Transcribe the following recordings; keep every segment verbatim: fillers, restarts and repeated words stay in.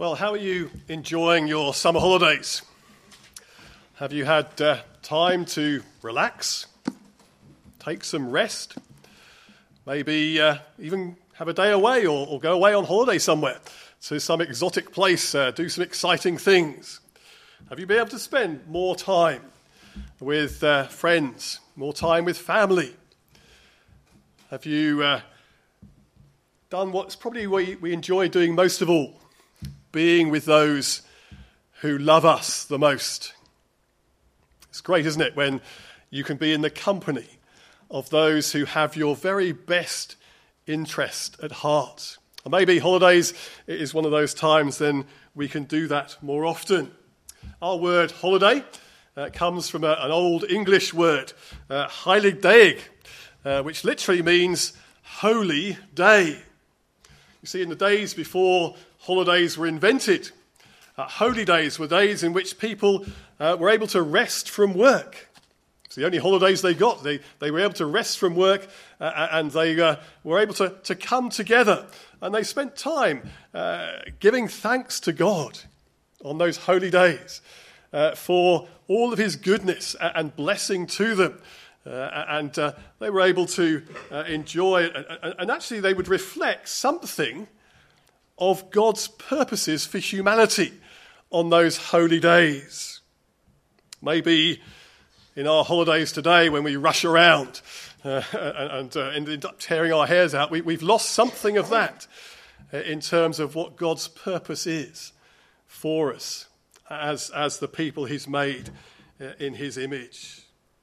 Well, how are you enjoying your summer holidays? Have you had uh, time to relax, take some rest, maybe uh, even have a day away or, or go away on holiday somewhere to some exotic place, uh, do some exciting things? Have you been able to spend more time with uh, friends, more time with family? Have you uh, done what's probably we, we enjoy doing most of all, being with those who love us the most? It's great, isn't it, when you can be in the company of those who have your very best interest at heart. And maybe holidays is one of those times then we can do that more often. Our word holiday uh, comes from a, an old English word, uh, heilig dag, uh, which literally means holy day. You see, in the days before holidays were invented, uh, holy days were days in which people uh, were able to rest from work. It's the only holidays they got. They, they were able to rest from work uh, and they uh, were able to, to come together. And they spent time uh, giving thanks to God on those holy days uh, for all of his goodness and blessing to them. Uh, and uh, they were able to uh, enjoy it. And, and actually they would reflect something of God's purposes for humanity on those holy days. Maybe in our holidays today when we rush around uh, and, uh, and end up tearing our hairs out, we, we've lost something of that uh, in terms of what God's purpose is for us as, as the people he's made uh, in his image.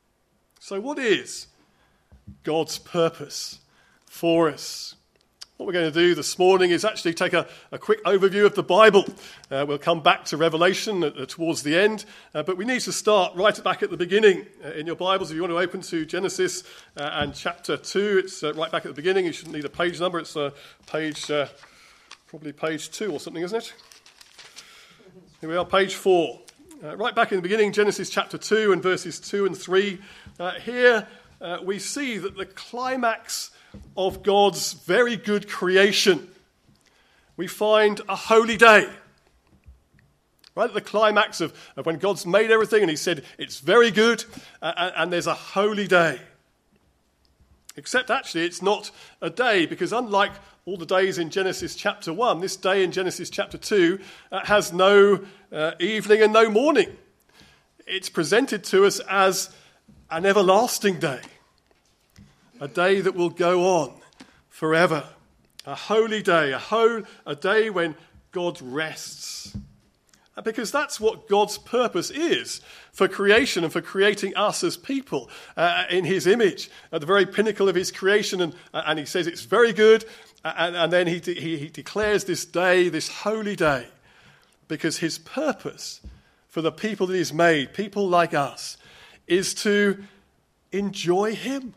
So what is God's purpose for us? What we're going to do this morning is actually take a, a quick overview of the Bible. Uh, we'll come back to Revelation uh, towards the end, uh, but we need to start right back at the beginning. Uh, in your Bibles, if you want to open to Genesis uh, and chapter two, it's uh, right back at the beginning. You shouldn't need a page number. It's uh, page, uh, probably page two or something, isn't it? Here we are, page four. Uh, right back in the beginning, Genesis chapter two and verses two and three. Uh, here uh, we see that the climax of God's very good creation, we find a holy day. Right at the climax of, of when God's made everything and he said it's very good, uh, and, and there's a holy day. Except actually it's not a day, because unlike all the days in Genesis chapter one, this day in Genesis chapter two uh, has no uh, evening and no morning. It's presented to us as an everlasting day, a day that will go on forever, a holy day, a, whole, a day when God rests. Because that's what God's purpose is for creation and for creating us as people uh, in his image, at the very pinnacle of his creation. And, and he says it's very good. And, and then he, de- he, he declares this day, this holy day, because his purpose for the people that he's made, people like us, is to enjoy him,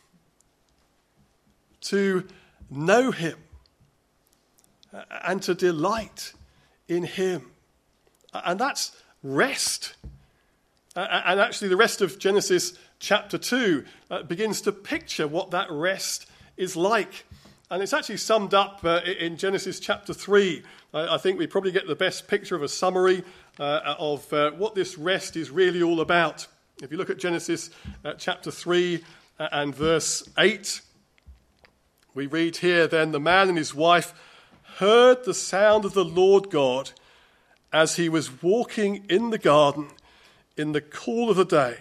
to know him, and to delight in him. And that's rest. And actually the rest of Genesis chapter two begins to picture what that rest is like. And it's actually summed up uh, in Genesis chapter three. I, I think we probably get the best picture of a summary uh, of uh, what this rest is really all about. If you look at Genesis uh, chapter three uh, and verse eight, we read here, "Then the man and his wife heard the sound of the Lord God as he was walking in the garden in the cool of the day."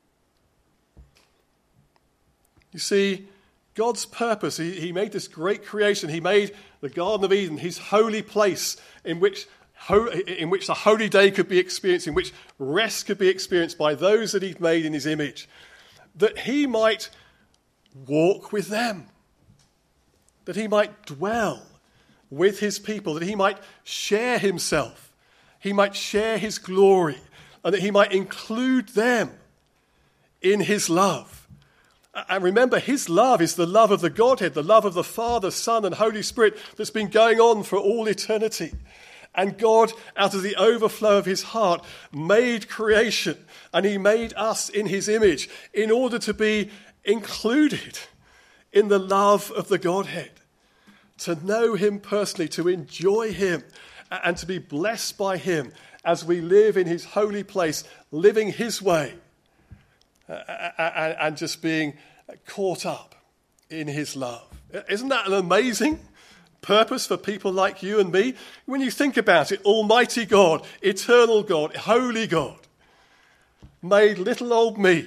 You see, God's purpose, he, he made this great creation. He made the Garden of Eden his holy place in which, ho, in which the holy day could be experienced, in which rest could be experienced by those that he'd made in his image, that he might walk with them, that he might dwell with his people, that he might share himself, he might share his glory, and that he might include them in his love. And remember, his love is the love of the Godhead, the love of the Father, Son, and Holy Spirit that's been going on for all eternity. And God, out of the overflow of his heart, made creation, and he made us in his image in order to be included in the love of the Godhead, to know him personally, to enjoy him, and to be blessed by him as we live in his holy place, living his way, uh, and, and just being caught up in his love. Isn't that an amazing purpose for people like you and me? When you think about it, Almighty God, eternal God, holy God, made little old me,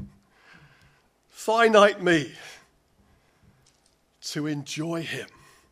finite me, to enjoy him,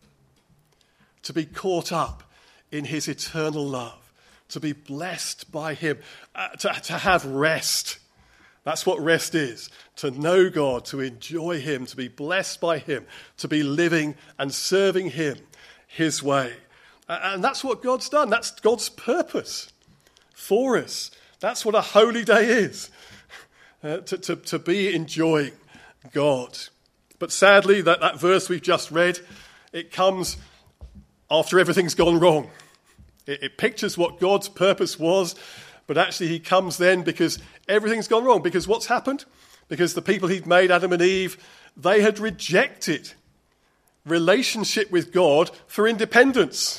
to be caught up in his eternal love, to be blessed by him, uh, to, to have rest. That's what rest is, to know God, to enjoy him, to be blessed by him, to be living and serving him his way. Uh, and that's what God's done. That's God's purpose for us. That's what a holy day is, uh, to, to, to be enjoying God. But sadly, that, that verse we've just read, it comes after everything's gone wrong. It, it pictures what God's purpose was, but actually he comes then because everything's gone wrong. Because what's happened? Because the people he'd made, Adam and Eve, they had rejected relationship with God for independence.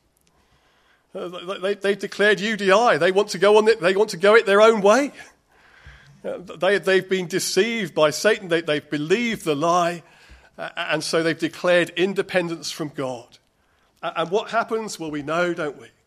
Uh, they, they declared U D I. They want to go on. It, they want to go it their own way. Uh, they, they've been deceived by Satan. They, they've believed the lie, uh, and so they've declared independence from God. Uh, and what happens? Well, we know, don't we?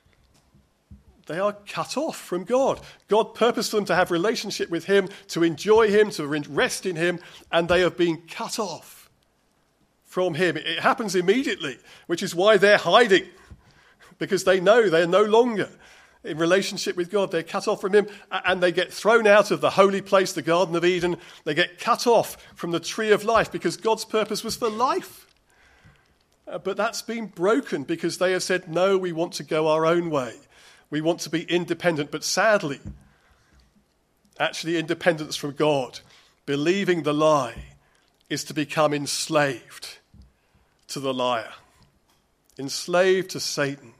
They are cut off from God. God purposed them to have relationship with him, to enjoy him, to rest in him, and they have been cut off from him. It happens immediately, which is why they're hiding, because they know they're no longer in relationship with God. They're cut off from him, and they get thrown out of the holy place, the Garden of Eden. They get cut off from the tree of life, because God's purpose was for life. Uh, but that's been broken because they have said, no, we want to go our own way. We want to be independent. But sadly, actually independence from God, believing the lie, is to become enslaved to the liar, enslaved to Satan.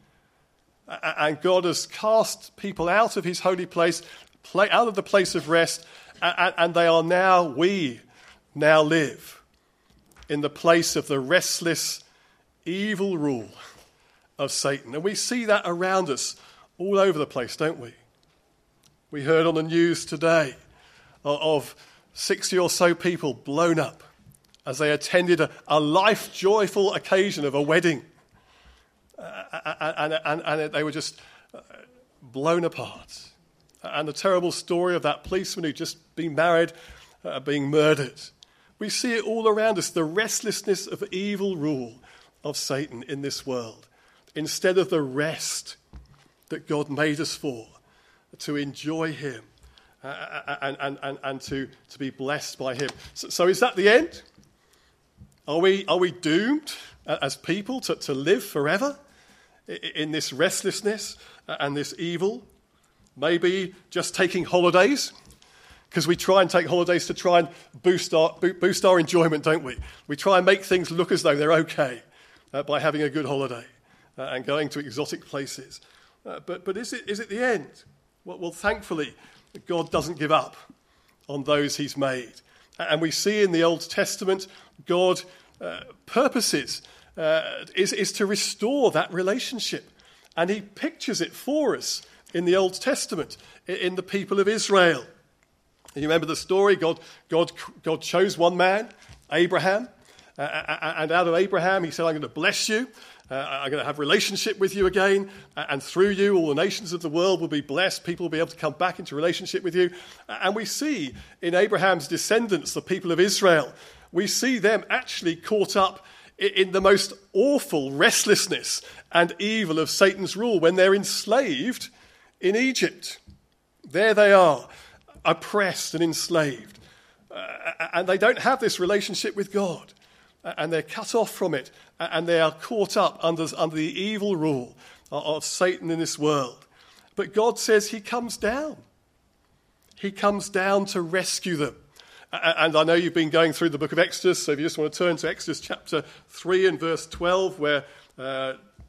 And God has cast people out of his holy place, out of the place of rest, and they are now, we now live in the place of the restless, evil rule of Satan. And we see that around us all over the place, don't we? We heard on the news today of sixty or so people blown up as they attended a, a life-joyful occasion of a wedding. Uh, and, and, and they were just blown apart. And the terrible story of that policeman who'd just been married, uh, being murdered. We see it all around us, the restlessness of evil rule of Satan in this world, instead of the rest that God made us for, to enjoy him uh, and, and, and, and to, to be blessed by him. So, so is that the end? Are we, are we doomed as people to, to live forever in this restlessness and this evil? Maybe just taking holidays, because we try and take holidays to try and boost our, boost our enjoyment, don't we? We try and make things look as though they're okay uh, by having a good holiday uh, and going to exotic places. Uh, but but is it is it the end? Well, well, thankfully, God doesn't give up on those he's made. And we see in the Old Testament, God uh, purposes uh, is, is to restore that relationship. And he pictures it for us in the Old Testament, in the people of Israel. You remember the story? God, God, God chose one man, Abraham, uh, and out of Abraham he said, I'm going to bless you. Uh, I'm going to have a relationship with you again, and through you all the nations of the world will be blessed. People will be able to come back into relationship with you. And we see in Abraham's descendants, the people of Israel, we see them actually caught up in the most awful restlessness and evil of Satan's rule when they're enslaved in Egypt. There they are, oppressed and enslaved. Uh, and they don't have this relationship with God. And they're cut off from it. And they are caught up under, under the evil rule of Satan in this world. But God says he comes down. He comes down to rescue them. And I know you've been going through the book of Exodus, so if you just want to turn to Exodus chapter three and verse twelve, where uh,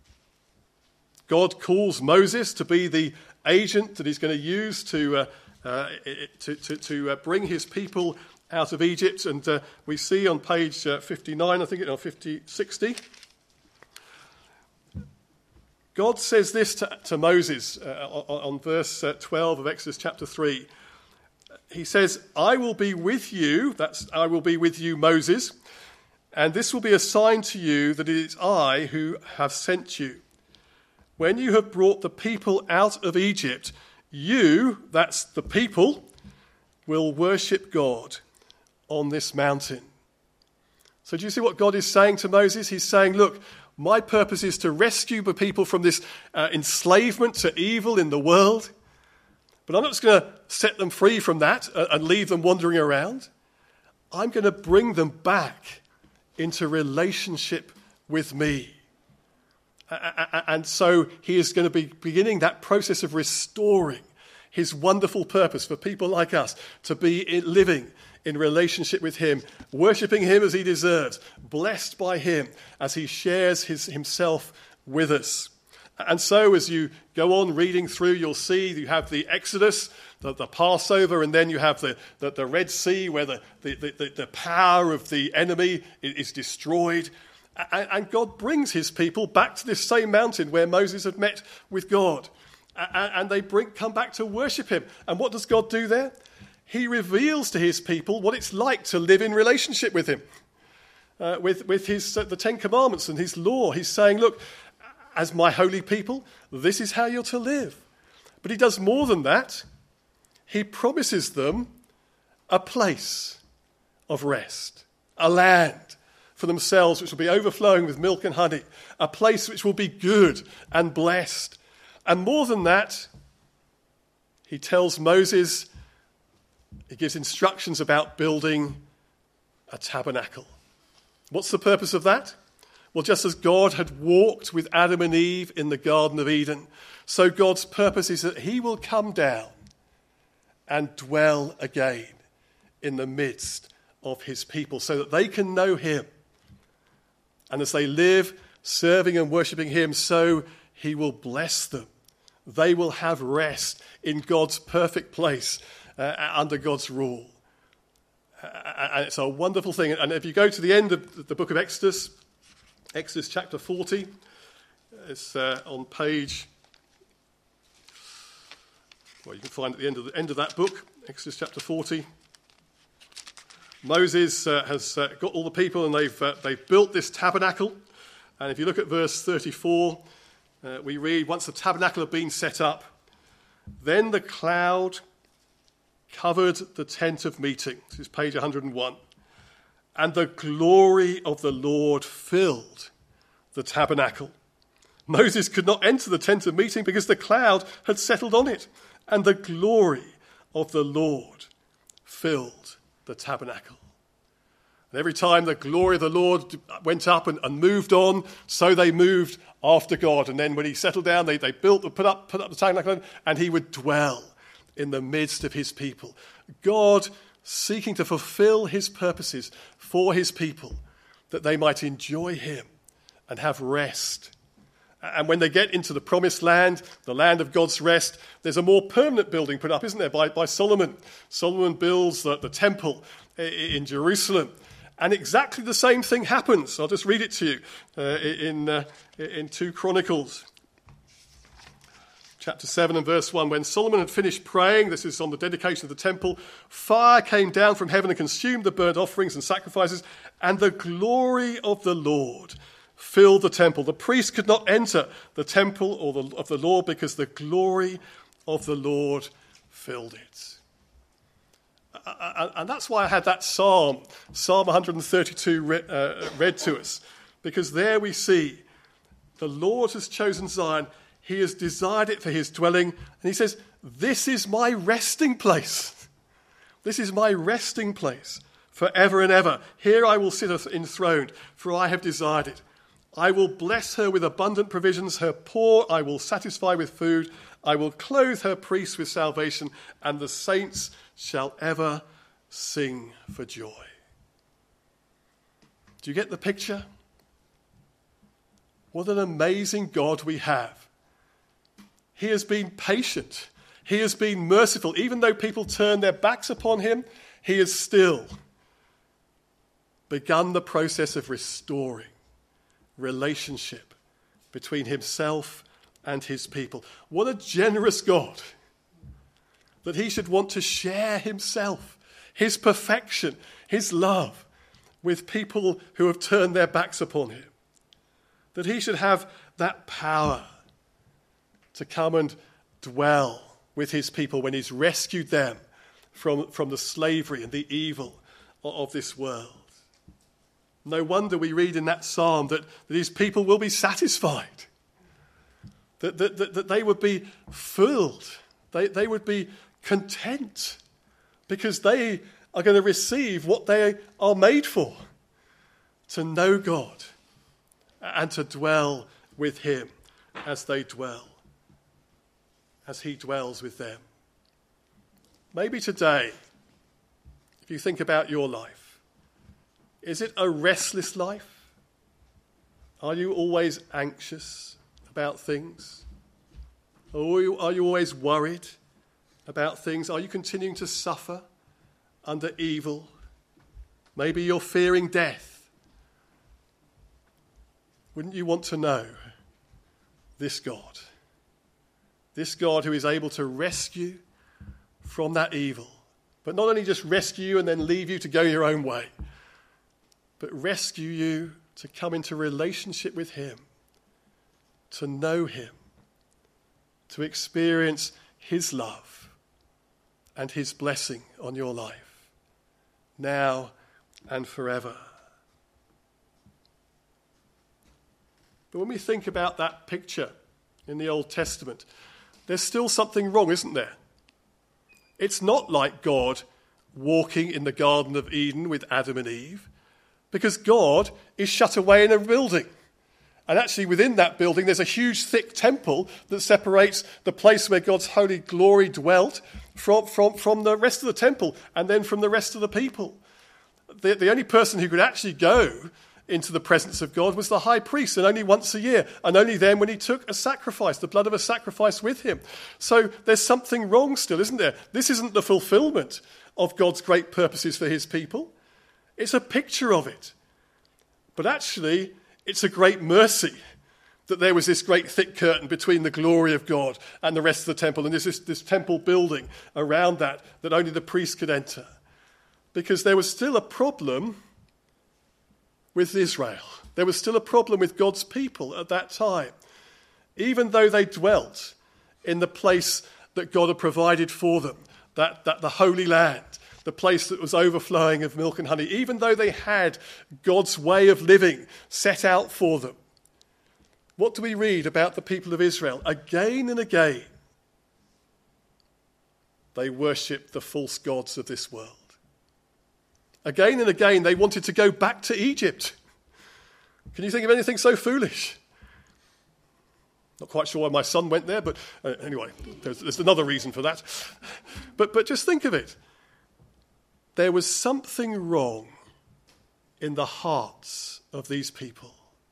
God calls Moses to be the agent that he's going to use to, uh, uh, to, to, to uh, bring his people out of Egypt. And uh, we see on page uh, fifty-nine, I think, or fifty, sixty, God says this to, to Moses uh, on, on verse uh, twelve of Exodus chapter three. He says, I will be with you, that's I will be with you, Moses, and this will be a sign to you that it is I who have sent you. When you have brought the people out of Egypt, you, that's the people, will worship God on this mountain. So do you see what God is saying to Moses? He's saying, look, my purpose is to rescue the people from this uh, enslavement to evil in the world. But I'm not just going to set them free from that and leave them wandering around. I'm going to bring them back into relationship with me. And so he is going to be beginning that process of restoring his wonderful purpose for people like us to be living in relationship with him, worshipping him as he deserves, blessed by him as he shares his, himself with us. And so as you go on reading through, you'll see you have the Exodus, the, the Passover, and then you have the, the, the Red Sea where the, the, the, the power of the enemy is destroyed. And, and God brings his people back to this same mountain where Moses had met with God. And, and they bring, come back to worship him. And what does God do there? He reveals to his people what it's like to live in relationship with him, uh, with, with his, uh, the Ten Commandments and his law. He's saying, look, as my holy people, this is how you're to live. But he does more than that. He promises them a place of rest, a land for themselves which will be overflowing with milk and honey, a place which will be good and blessed. And more than that, he tells Moses, he gives instructions about building a tabernacle. What's the purpose of that? Well, just as God had walked with Adam and Eve in the Garden of Eden, so God's purpose is that he will come down and dwell again in the midst of his people so that they can know him. And as they live serving and worshipping him, so he will bless them. They will have rest in God's perfect place uh, under God's rule. Uh, and it's a wonderful thing. And if you go to the end of the book of Exodus, Exodus chapter forty, it's uh, on page, well, you can find at the end of the end of that book, Exodus chapter forty. Moses uh, has uh, got all the people and they've uh, they've built this tabernacle. And if you look at verse thirty-four, uh, we read, once the tabernacle had been set up, then the cloud covered the tent of meeting. This is page one hundred and one. And the glory of the Lord filled the tabernacle. Moses could not enter the tent of meeting because the cloud had settled on it. And the glory of the Lord filled the tabernacle. And every time the glory of the Lord went up and, and moved on, so they moved after God. And then when he settled down, they, they built, put up, put up the tabernacle, and he would dwell in the midst of his people. God seeking to fulfill his purposes for his people, that they might enjoy him and have rest. And when they get into the promised land, the land of God's rest, there's a more permanent building put up, isn't there, by, by Solomon. Solomon builds the, the temple in Jerusalem. And exactly the same thing happens. I'll just read it to you uh, in, uh, in two Chronicles. Chapter seven and verse one, when Solomon had finished praying, this is on the dedication of the temple, fire came down from heaven and consumed the burnt offerings and sacrifices, and the glory of the Lord filled the temple. The priest could not enter the temple or the, of the Lord because the glory of the Lord filled it. And that's why I had that psalm, Psalm one thirty-two, read, uh, read to us, because there we see the Lord has chosen Zion. He has desired it for his dwelling. And he says, this is my resting place. This is my resting place forever and ever. Here I will sit enthroned, for I have desired it. I will bless her with abundant provisions. Her poor I will satisfy with food. I will clothe her priests with salvation, and the saints shall ever sing for joy. Do you get the picture? What an amazing God we have. He has been patient. He has been merciful. Even though people turn their backs upon him, he has still begun the process of restoring relationship between himself and his people. What a generous God, that he should want to share himself, his perfection, his love with people who have turned their backs upon him. That he should have that power to come and dwell with his people when he's rescued them from, from the slavery and the evil of this world. No wonder we read in that psalm that, that his people will be satisfied, that, that, that, that they would be filled, they, they would be content, because they are going to receive what they are made for, to know God and to dwell with him as they dwell, as he dwells with them. Maybe today, if you think about your life, is it a restless life? Are you always anxious about things? Or are you, are you always worried about things? Are you continuing to suffer under evil? Maybe you're fearing death. Wouldn't you want to know this God? This God who is able to rescue from that evil. But not only just rescue you and then leave you to go your own way, but rescue you to come into relationship with him, to know him, to experience his love and his blessing on your life, now and forever. But when we think about that picture in the Old Testament, there's still something wrong, isn't there? It's not like God walking in the Garden of Eden with Adam and Eve, because God is shut away in a building. And actually within that building there's a huge thick temple that separates the place where God's holy glory dwelt from, from, from the rest of the temple and then from the rest of the people. The, the only person who could actually go into the presence of God was the high priest, and only once a year, and only then when he took a sacrifice, the blood of a sacrifice with him. So there's something wrong still, isn't there? This isn't the fulfillment of God's great purposes for his people. It's a picture of it. But actually, it's a great mercy that there was this great thick curtain between the glory of God and the rest of the temple, and there's this, this temple building around that that only the priest could enter. Because there was still a problem with Israel. There was still a problem with God's people at that time. Even though they dwelt in the place that God had provided for them, that, that the Holy Land, the place that was overflowing of milk and honey, even though they had God's way of living set out for them, what do we read about the people of Israel? Again and again, they worshipped the false gods of this world. Again and again, they wanted to go back to Egypt. Can you think of anything so foolish? Not quite sure why my son went there, but uh, anyway, there's, there's another reason for that. But, but just think of it. There was something wrong in the hearts of these people.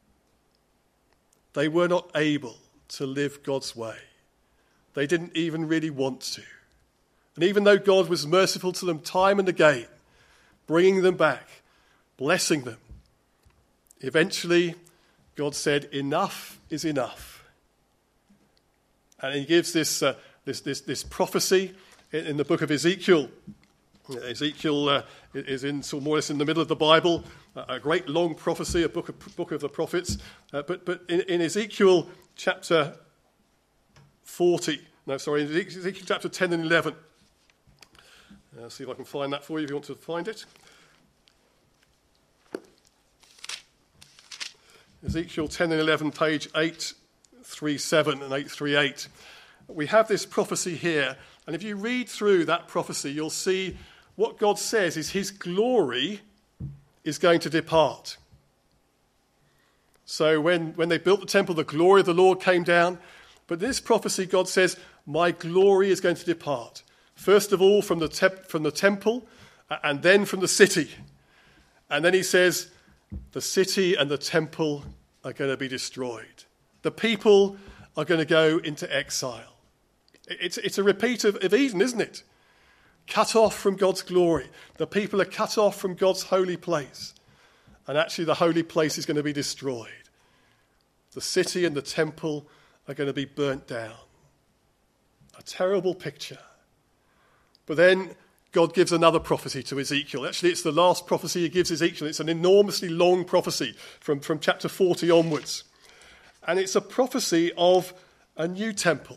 They were not able to live God's way. They didn't even really want to. And even though God was merciful to them time and again, bringing them back, blessing them, eventually God said, enough is enough. And he gives this, uh, this, this, this prophecy in, in the book of Ezekiel. Ezekiel uh, is in sort of more or less in the middle of the Bible, a great long prophecy, a book of, book of the prophets. Uh, but but in, in Ezekiel chapter forty, no, sorry, in Ezekiel chapter ten and eleven. Uh, see if I can find that for you if you want to find it. Ezekiel ten and eleven, page eight thirty-seven and eight thirty-eight. We have this prophecy here, and if you read through that prophecy, you'll see what God says is his glory is going to depart. So when, when they built the temple, the glory of the Lord came down. But in this prophecy, God says, my glory is going to depart. First of all, from the, te- from the temple, and then from the city. And then he says, the city and the temple are going to be destroyed. The people are going to go into exile. It's, it's a repeat of, of Eden, isn't it? Cut off from God's glory. The people are cut off from God's holy place. And actually the holy place is going to be destroyed. The city and the temple are going to be burnt down. A terrible picture. But then God gives another prophecy to Ezekiel. Actually, it's the last prophecy he gives Ezekiel. It's an enormously long prophecy from, from chapter forty onwards. And it's a prophecy of a new temple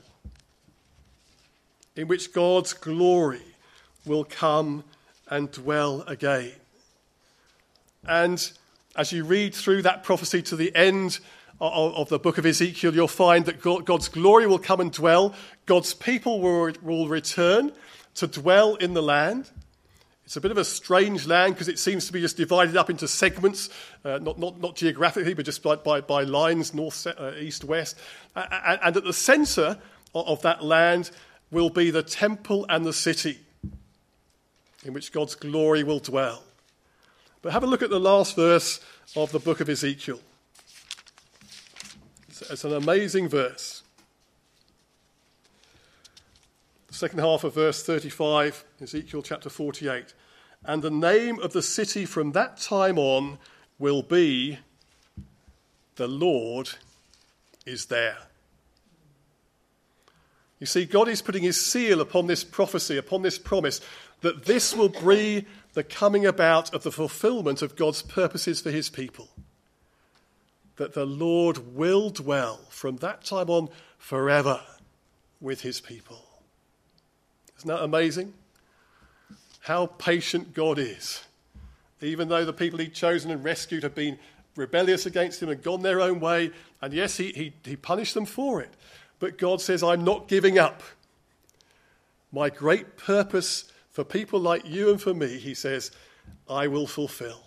in which God's glory will come and dwell again. And as you read through that prophecy to the end of, of the book of Ezekiel, you'll find that God, God's glory will come and dwell. God's people will, will return to dwell in the land. It's a bit of a strange land because it seems to be just divided up into segments, uh, not, not, not geographically, but just by, by, by lines, north, uh, east, west. And, and at the centre of that land will be the temple and the city in which God's glory will dwell. But have a look at the last verse of the book of Ezekiel. It's, it's an amazing verse. The second half of verse thirty-five, Ezekiel chapter forty-eight. And the name of the city from that time on will be, the Lord is there. You see, God is putting his seal upon this prophecy, upon this promise, that this will be the coming about of the fulfillment of God's purposes for his people. That the Lord will dwell from that time on forever with his people. Isn't that amazing? How patient God is. Even though the people he'd chosen and rescued have been rebellious against him and gone their own way, and yes, he, he, he punished them for it. But God says, I'm not giving up. My great purpose for people like you and for me, he says, I will fulfill.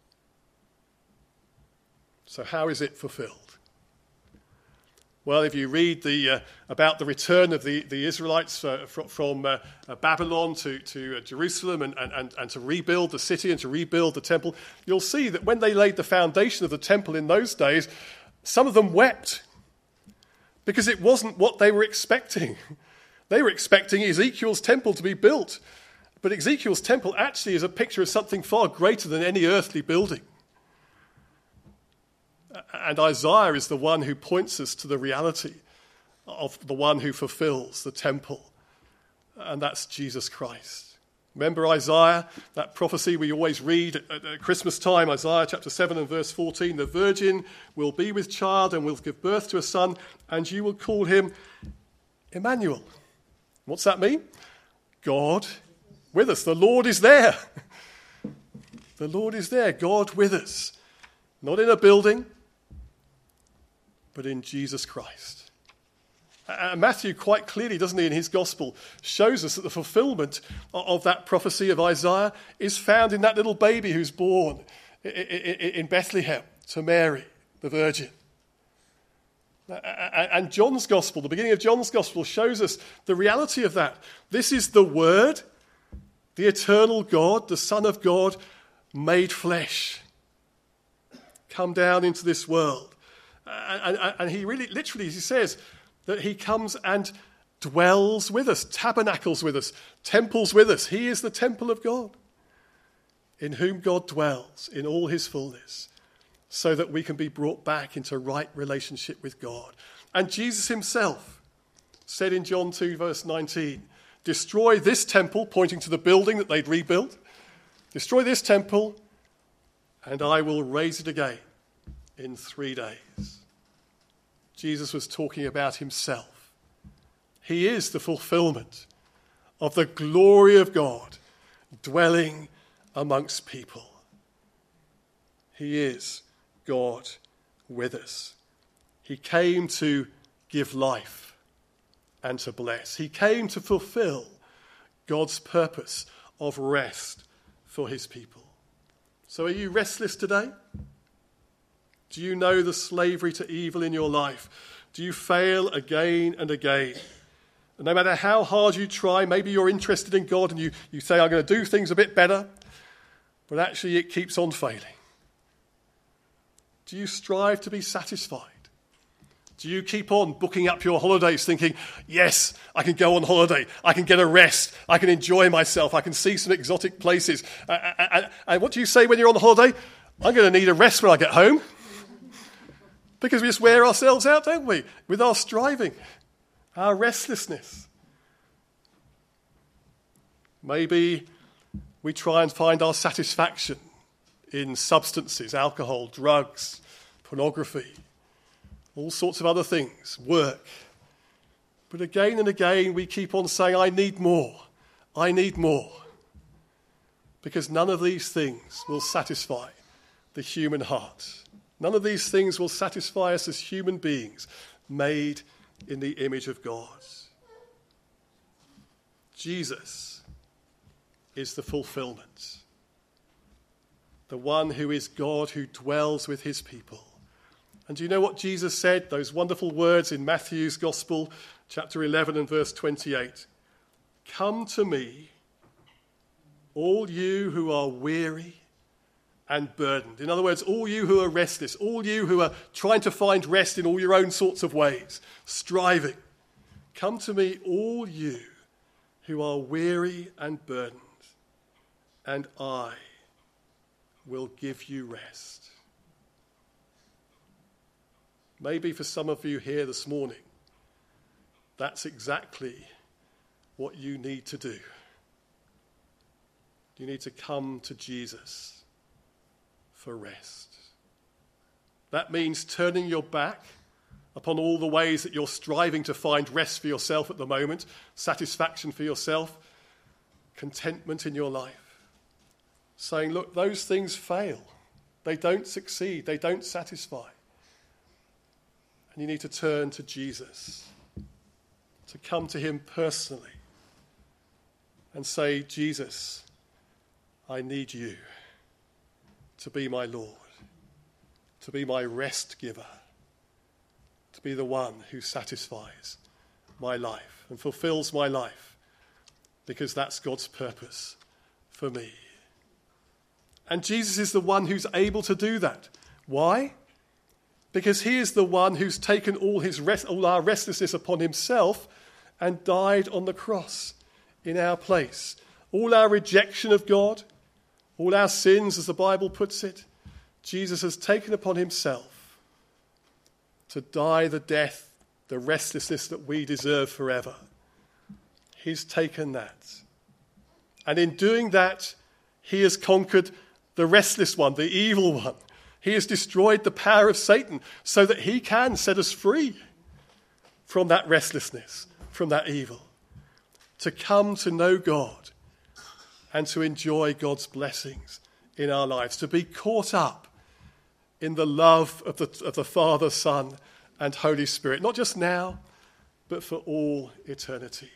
So how is it fulfilled? Well, if you read the uh, about the return of the, the Israelites uh, from, from uh, uh, Babylon to, to uh, Jerusalem and, and, and to rebuild the city and to rebuild the temple, you'll see that when they laid the foundation of the temple in those days, some of them wept because it wasn't what they were expecting. They were expecting Ezekiel's temple to be built. But Ezekiel's temple actually is a picture of something far greater than any earthly building. And Isaiah is the one who points us to the reality of the one who fulfills the temple. And that's Jesus Christ. Remember Isaiah, that prophecy we always read at Christmas time, Isaiah chapter seven and verse fourteen, the virgin will be with child and will give birth to a son, and you will call him Emmanuel. What's that mean? God with us. The Lord is there. The Lord is there, God with us. Not in a building, but in Jesus Christ. And Matthew quite clearly, doesn't he, in his gospel, shows us that the fulfillment of that prophecy of Isaiah is found in that little baby who's born in Bethlehem to Mary, the Virgin. And John's gospel, the beginning of John's gospel, shows us the reality of that. This is the Word, the eternal God, the Son of God, made flesh, come down into this world. And, and, and he really, literally, he says that he comes and dwells with us, tabernacles with us, temples with us. He is the temple of God, in whom God dwells in all his fullness, so that we can be brought back into right relationship with God. And Jesus himself said in John two, verse nineteen, destroy this temple, pointing to the building that they'd rebuilt, destroy this temple, and I will raise it again in three days. Jesus was talking about himself. He is the fulfillment of the glory of God dwelling amongst people. He is God with us. He came to give life and to bless. He came to fulfill God's purpose of rest for his people. So are you restless today? Do you know the slavery to evil in your life? Do you fail again and again? And no matter how hard you try, maybe you're interested in God and you, you say, I'm going to do things a bit better, but actually it keeps on failing. Do you strive to be satisfied? Do you keep on booking up your holidays thinking, yes, I can go on holiday, I can get a rest, I can enjoy myself, I can see some exotic places. And what do you say when you're on holiday? I'm going to need a rest when I get home. Because we just wear ourselves out, don't we? With our striving, our restlessness. Maybe we try and find our satisfaction in substances, alcohol, drugs, pornography, all sorts of other things, work. But again and again we keep on saying, I need more, I need more. Because none of these things will satisfy the human heart. None of these things will satisfy us as human beings made in the image of God. Jesus is the fulfillment. The one who is God, who dwells with his people. And do you know what Jesus said? Those wonderful words in Matthew's Gospel, chapter eleven and verse twenty-eight. Come to me, all you who are weary and burdened. In other words, all you who are restless, all you who are trying to find rest in all your own sorts of ways, striving. Come to me, all you who are weary and burdened, and I will give you rest. Maybe for some of you here this morning, that's exactly what you need to do. You need to come to Jesus for rest. That means turning your back upon all the ways that you're striving to find rest for yourself at the moment, satisfaction for yourself, contentment in your life. Saying, look, those things fail. They don't succeed. They don't satisfy. And you need to turn to Jesus, to come to him personally and say, Jesus, I need you to be my Lord, to be my rest giver, to be the one who satisfies my life and fulfills my life, because that's God's purpose for me. And Jesus is the one who's able to do that. Why? Because he is the one who's taken all his rest, all our restlessness upon himself and died on the cross in our place. All our rejection of God, all our sins, as the Bible puts it, Jesus has taken upon himself to die the death, the restlessness that we deserve forever. He's taken that. And in doing that, he has conquered the restless one, the evil one. He has destroyed the power of Satan so that he can set us free from that restlessness, from that evil, to come to know God and to enjoy God's blessings in our lives, to be caught up in the love of the, of the Father, Son, and Holy Spirit, not just now, but for all eternity.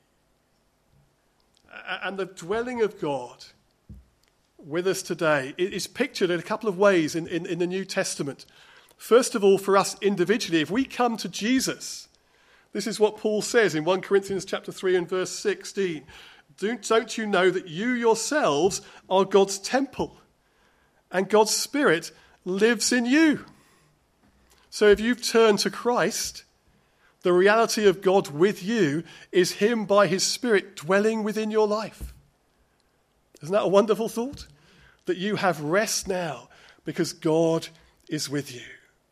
And the dwelling of God with us today is pictured in a couple of ways in, in, in the New Testament. First of all, for us individually, if we come to Jesus, this is what Paul says in First Corinthians chapter three and verse sixteen. Don't, don't you know that you yourselves are God's temple and God's Spirit lives in you? So if you've turned to Christ, the reality of God with you is him by his Spirit dwelling within your life. Isn't that a wonderful thought? That you have rest now because God is with you.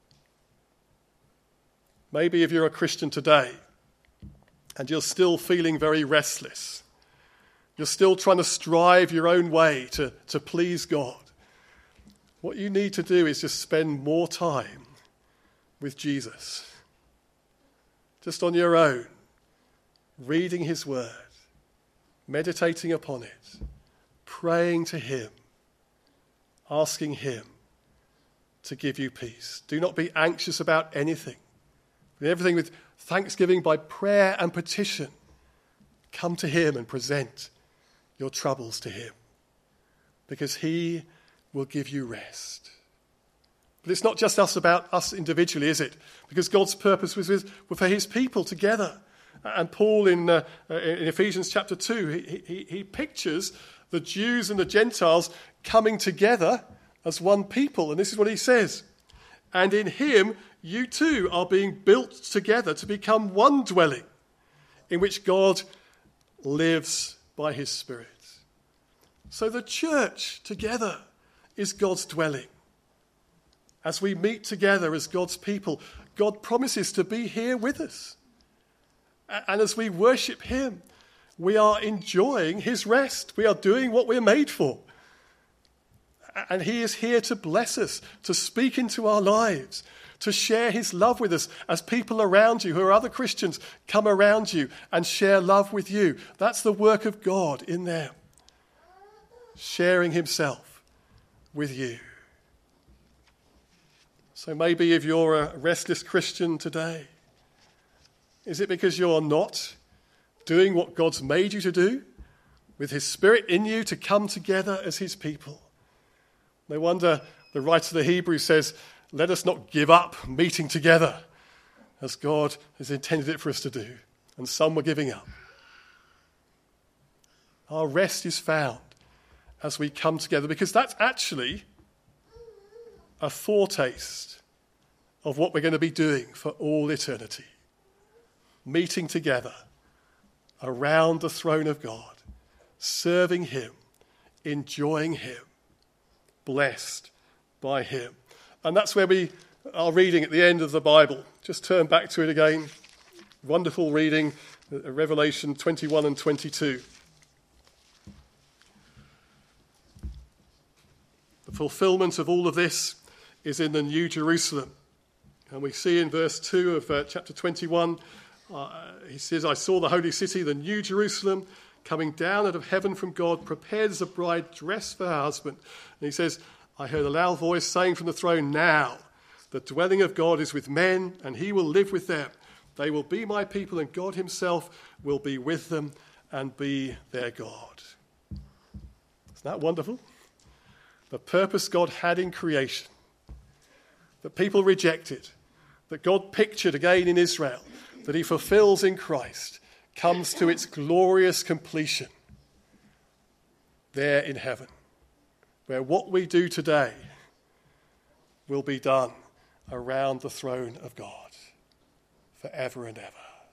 Maybe if you're a Christian today and you're still feeling very restless, you're still trying to strive your own way to, to please God, what you need to do is just spend more time with Jesus. Just on your own, reading his word, meditating upon it, praying to him, asking him to give you peace. Do not be anxious about anything. With everything with thanksgiving by prayer and petition, come to him and present your troubles to him, because he will give you rest. But it's not just us about us individually, is it? Because God's purpose was, with, was for his people together. And Paul in, uh, in Ephesians chapter two, he, he, he pictures the Jews and the Gentiles coming together as one people. And this is what he says. And in him, you too are being built together to become one dwelling in which God lives by his Spirit. So the church together is God's dwelling. As we meet together as God's people, God promises to be here with us. And as we worship him, we are enjoying his rest. We are doing what we're made for. And he is here to bless us, to speak into our lives, to share his love with us as people around you who are other Christians come around you and share love with you. That's the work of God in them, sharing himself with you. So maybe if you're a restless Christian today, is it because you're not doing what God's made you to do, with his Spirit in you to come together as his people? No wonder the writer of the Hebrews says, let us not give up meeting together as God has intended it for us to do. And some were giving up. Our rest is found as we come together, because that's actually a foretaste of what we're going to be doing for all eternity. Meeting together around the throne of God, serving him, enjoying him, blessed by him. And that's where we are reading at the end of the Bible. Just turn back to it again. Wonderful reading, Revelation twenty-one and twenty-two. The fulfillment of all of this is in the New Jerusalem. And we see in verse two of uh, chapter twenty-one, uh, he says, I saw the holy city, the New Jerusalem, coming down out of heaven from God, prepared as a bride dressed for her husband. And he says, I heard a loud voice saying from the throne, now the dwelling of God is with men, and he will live with them. They will be my people, and God himself will be with them and be their God. Isn't that wonderful? The purpose God had in creation, that people rejected, that God pictured again in Israel, that he fulfills in Christ, comes to its glorious completion there in heaven, where what we do today will be done around the throne of God forever and ever.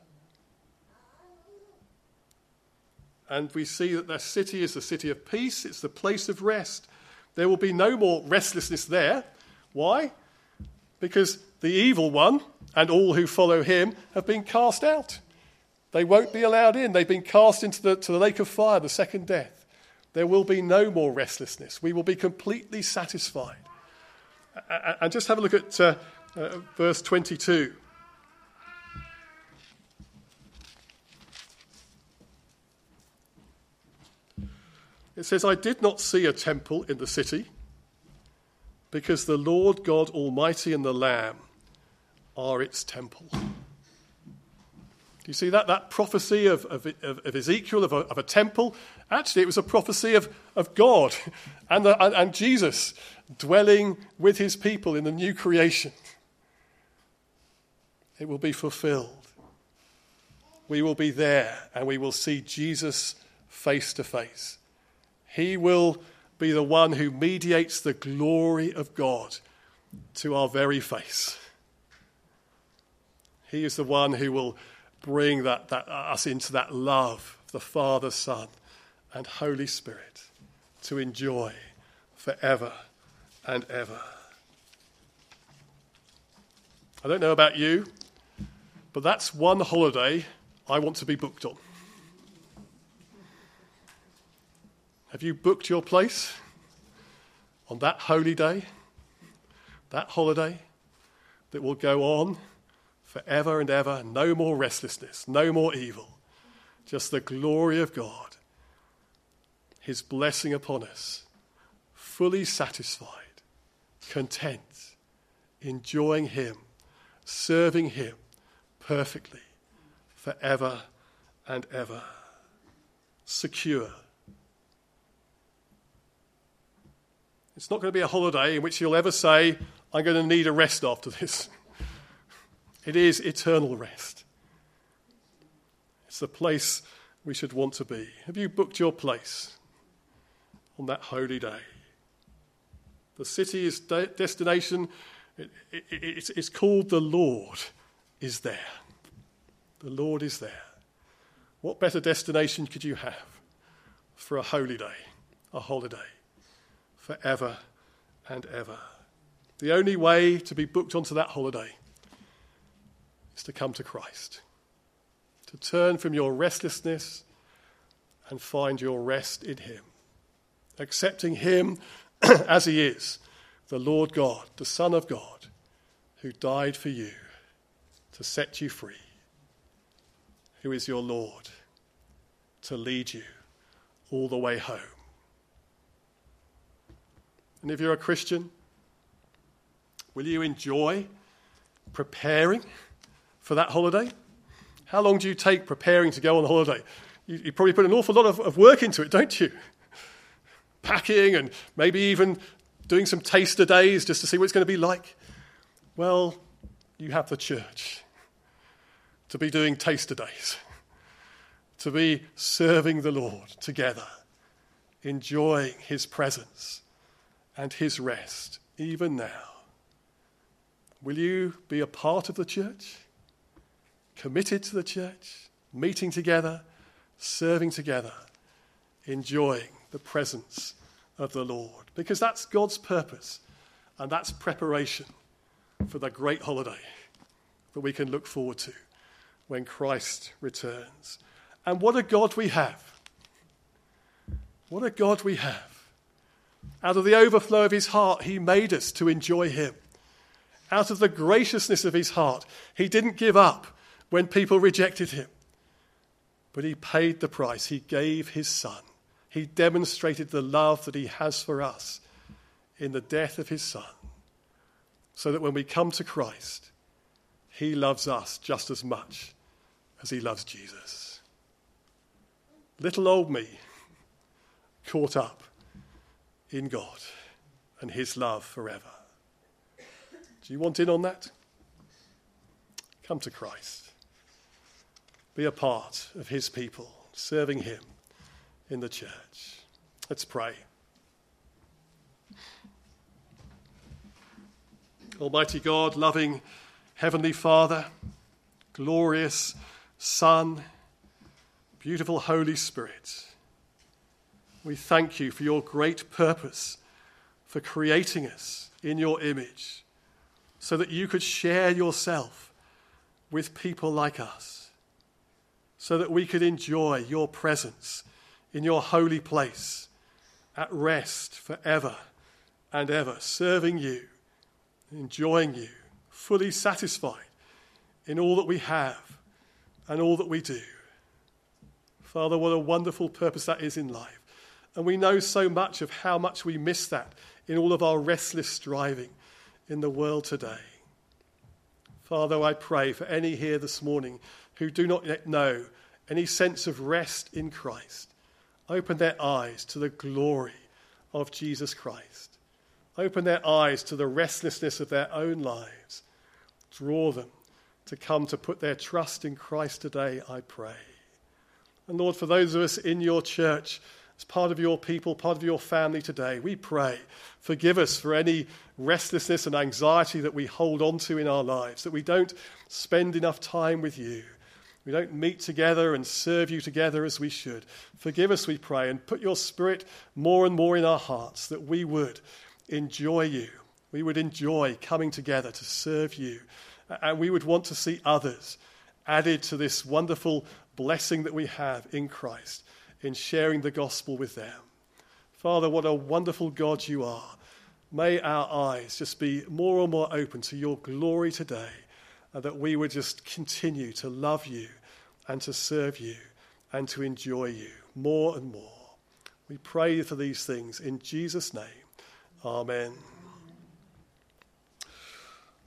And we see that the city is the city of peace. It's the place of rest. There will be no more restlessness there. Why? Because the evil one and all who follow him have been cast out. They won't be allowed in. They've been cast into the, to the lake of fire, the second death. There will be no more restlessness. We will be completely satisfied. And just have a look at uh, uh, verse twenty-two. It says, I did not see a temple in the city, because the Lord God Almighty and the Lamb are its temple. Do you see that? That prophecy of, of, of Ezekiel, of a, of a temple, actually it was a prophecy of, of God and, the, and, and Jesus dwelling with his people in the new creation. It will be fulfilled. We will be there and we will see Jesus face to face. He will be the one who mediates the glory of God to our very face. He is the one who will bring that, that us into that love of the Father, Son, and Holy Spirit to enjoy forever and ever. I don't know about you, but that's one holiday I want to be booked on. Have you booked your place on that holy day, that holiday that will go on forever and ever? No more restlessness, no more evil, just the glory of God, his blessing upon us, fully satisfied, content, enjoying him, serving him perfectly, forever and ever, secure. It's not going to be a holiday in which you'll ever say, I'm going to need a rest after this. It is eternal rest. It's the place we should want to be. Have you booked your place on that holy day? The city is de- destination. It, it, it, it's, it's called the Lord is there. The Lord is there. What better destination could you have for a holy day, a holiday? Forever and ever. The only way to be booked onto that holiday is to come to Christ, to turn from your restlessness and find your rest in him, accepting him as he is, the Lord God, the Son of God, who died for you to set you free, who is your Lord, to lead you all the way home. And if you're a Christian, will you enjoy preparing for that holiday? How long do you take preparing to go on holiday? You, you probably put an awful lot of, of work into it, don't you? Packing and maybe even doing some taster days just to see what it's going to be like. Well, you have the church to be doing taster days, to be serving the Lord together, enjoying his presence and his rest, even now. Will you be a part of the church, committed to the church, meeting together, serving together, enjoying the presence of the Lord? Because that's God's purpose, and that's preparation for the great holiday that we can look forward to when Christ returns. And what a God we have. What a God we have. Out of the overflow of his heart, he made us to enjoy him. Out of the graciousness of his heart, he didn't give up when people rejected him. But he paid the price. He gave his son. He demonstrated the love that he has for us in the death of his son, so that when we come to Christ, he loves us just as much as he loves Jesus. Little old me, caught up in God and his love forever. Do you want in on that? Come to Christ. Be a part of his people, serving him in the church. Let's pray. Almighty God, loving Heavenly Father, glorious Son, beautiful Holy Spirit, we thank you for your great purpose for creating us in your image so that you could share yourself with people like us, so that we could enjoy your presence in your holy place at rest forever and ever, serving you, enjoying you, fully satisfied in all that we have and all that we do. Father, what a wonderful purpose that is in life. And we know so much of how much we miss that in all of our restless striving in the world today. Father, I pray for any here this morning who do not yet know any sense of rest in Christ. Open their eyes to the glory of Jesus Christ. Open their eyes to the restlessness of their own lives. Draw them to come to put their trust in Christ today, I pray. And Lord, for those of us in your church, as part of your people, part of your family today, we pray, forgive us for any restlessness and anxiety that we hold on to in our lives, that we don't spend enough time with you. We don't meet together and serve you together as we should. Forgive us, we pray, and put your Spirit more and more in our hearts, that we would enjoy you. We would enjoy coming together to serve you. And we would want to see others added to this wonderful blessing that we have in Christ, in sharing the gospel with them. Father, what a wonderful God you are. May our eyes just be more and more open to your glory today, and that we would just continue to love you and to serve you and to enjoy you more and more. We pray for these things in Jesus' name. Amen.